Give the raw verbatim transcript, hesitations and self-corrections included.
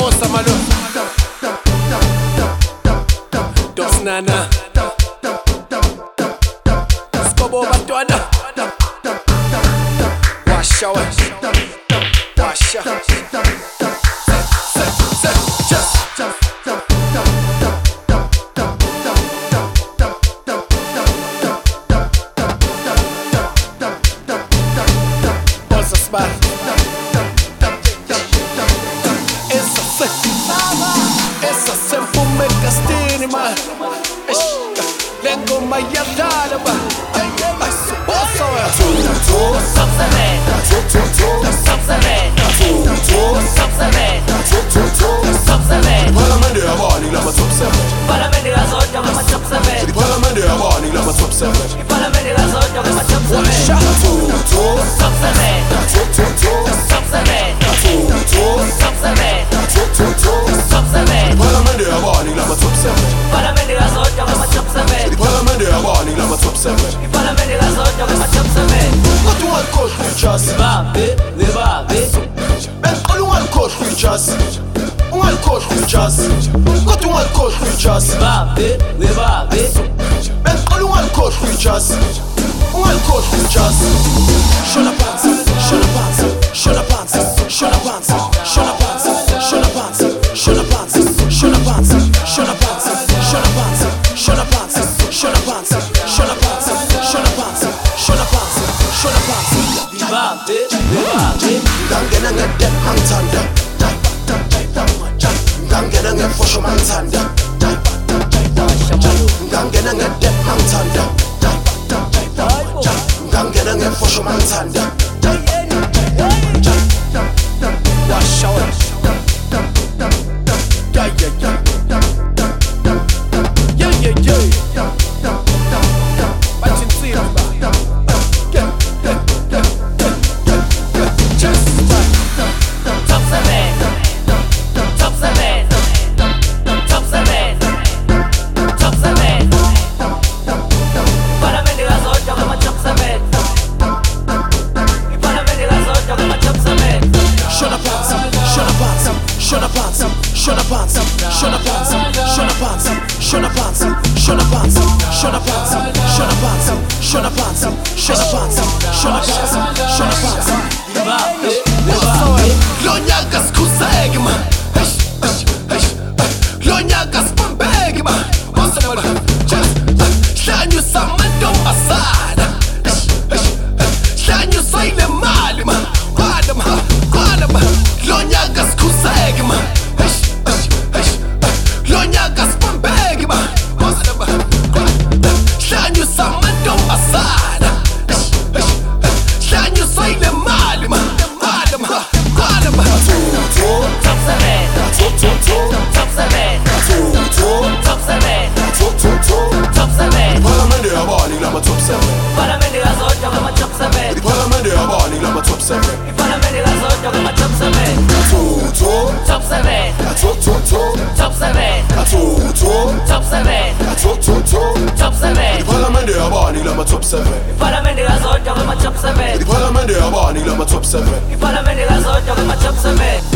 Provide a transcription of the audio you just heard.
Bossa Malo Dos Nana Skobo Batwana Washa Washa Bossa Spot Essa sempre me castini ma Lengo ma yadala ba Bossa Tu tu Subservent Tu tu tu Subservent Tu tu Subservent Tu tu tu Subservent Parlamenti a Bani lama top seven Parlamenti a Soggia come Subservent Parlamenti a Bani lama top seven Parlamenti a Soggia come Subservent Tu tu Subservent Tu tu tu Subservent Tu tu Subservent Tu tu tu Subservent Parlamenti a Bani lama top seven Parlamenti a Soggia come Subservent Parlamenti a Bani lama top seven Parlamenti a Soggia come Subservent What do one call creatures? Vabbè, le vabbè Ben all one call creatures One call creatures What do one call creatures? Vabbè, le vabbè Ben all one call creatures One call creatures Shona panza, shona panza, shona panza, shona panza, shona panza, shona panza, shona panza, shona panza, shona panza, shona panza, shona panza, shona panza, shona panza, shona panza, shona panza, shona panza. Vabbè, le vabbè Ngangena ngede mangthanda Ngangena ngefosho mangthanda Ngangena ngede mangthanda Ngangena ngefosho mangthanda Washa Yeah, yeah, yeah. Yeah, yeah, yeah. Watching Simba. Yeah, yeah, yeah, yeah. Just Top seven Top seven Top seven Top seven Parlamenti a Soggia come Subservent Parlamenti a Soggia come Subservent Shona panza, shona panza, shona panza, shona panza, shona panza, shona panza, shona panza, shona panza, shona panza, shona panza, shona panza, shona panza, shona panza, shona panza. Vabbè, le vabbè Lonyaka skuzegma Lonyaka spambegma Wasabala Shanyu samando asada Shanyu saile malima Kwadama Kwadama Lonyaka skuzegma Lonyaka spambegma Wasabala Shanyu samando asada Shanyu saile malima Kwadama Kwadama Top seven Top seven Top seven Top seven Parlamenti a Bani lama top seven Parlamenti a Soggia come Subservent Parlamenti a Bani lama top seven Parlamenti a Soggia come Subservent Tu tu Top seven Tu tu tu Top seven Tu tu Top seven Tu tu tu Top seven Parlamenti a Bani lama top seven Parlamenti a Soggia come Subservent Parlamenti a Bani lama top seven Parlamenti a Soggia come Subservent